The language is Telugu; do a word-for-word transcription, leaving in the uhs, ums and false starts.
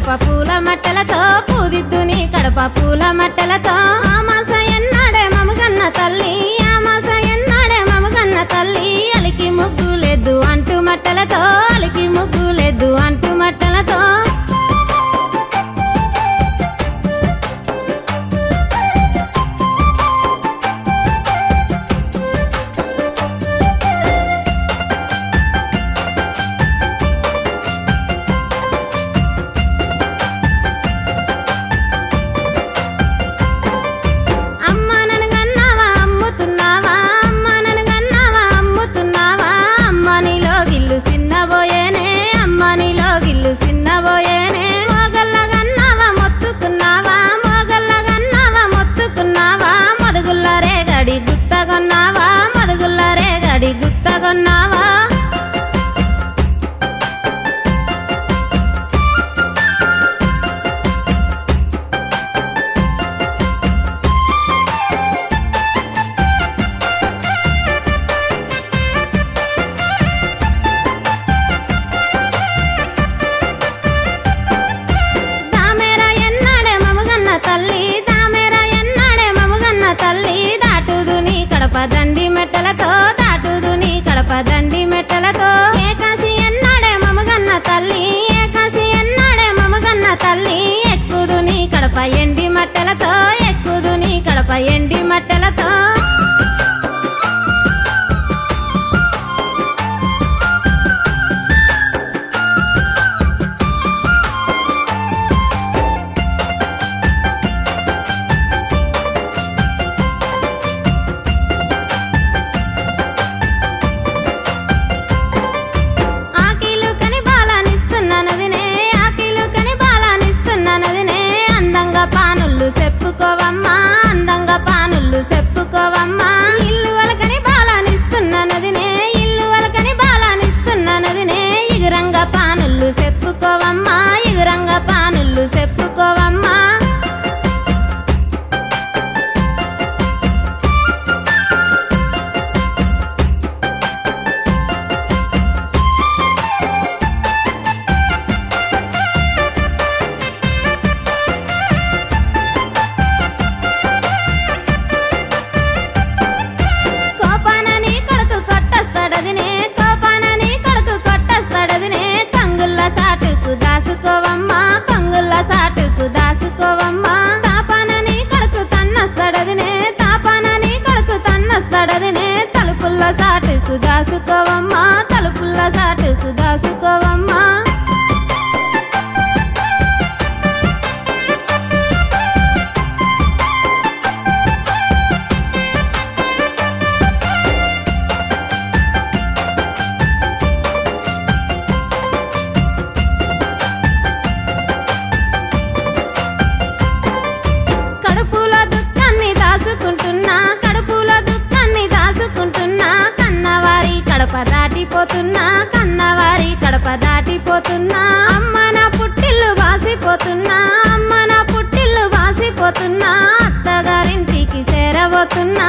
కడప పూల మట్టెలతో పూదిద్దుని కడప పూల మట్టెలతో ఆమాస ఎన్నాడే మమగన్న తల్లి ఆమాస ఎన్నాడే మమగన్న తల్లి అలికి ముగ్గులేదు అంటు మట్టెలతో అలికి ముగ్గులేదు అంటు మట్టెలతో సిన్నబోయేనే మోగల్ల గన్నావా మొత్తుకున్నావా మోగల్ల గన్నావా మొత్తుకున్నావా మదుగుల్ల రేగడి గుత్తగొన్నావా మదుగుల్ల రేగడి గుత్తగొన్నావా దండి మెట్టలతో దాటుదుని కడప దండి మెట్టలతో ఏకాశి ఎన్నాడే మమగన్న తల్లి ఏకాశి ఎన్నాడే మమగన్న తల్లి ఎక్కుదుని కడప ఎండి మట్టెలతో ఎక్కుదుని కడప ఎండి మట్టెలతో చెప్పుకోవమ్మా అందంగా పానుళ్ళు చెప్పుకోవమ్మా ఇల్లు వలకని బాలానిస్తున్న నదినే ఇల్లు వలకని బాలానిస్తున్న నదినే ఇగురంగా పానుళ్ళు చెప్పుకోవమ్మా ఇగురంగా పానుళ్ళు చెప్పుకోవమ్మా దాసుకోవమ్మా కంగుల్ల సాటుకు దాసుకోవమ్మా తాపానని కడుకు తన్నస్తాడదినే తాపానని కడుకు తన్నస్తాడదినే తలుపుల్ల సాటుకు దాసుకోవమ్మా తలుపుల్ల సాటుకు దాసుకోవమ్మా కడప దాటిపోతున్నా కన్నవారి కడప దాటిపోతున్నా అమ్మ నా పుట్టిల్లు వాసిపోతున్నా అమ్మ నా పుట్టిల్లు వాసిపోతున్నా అత్తగారింటికి చేరబోతున్నా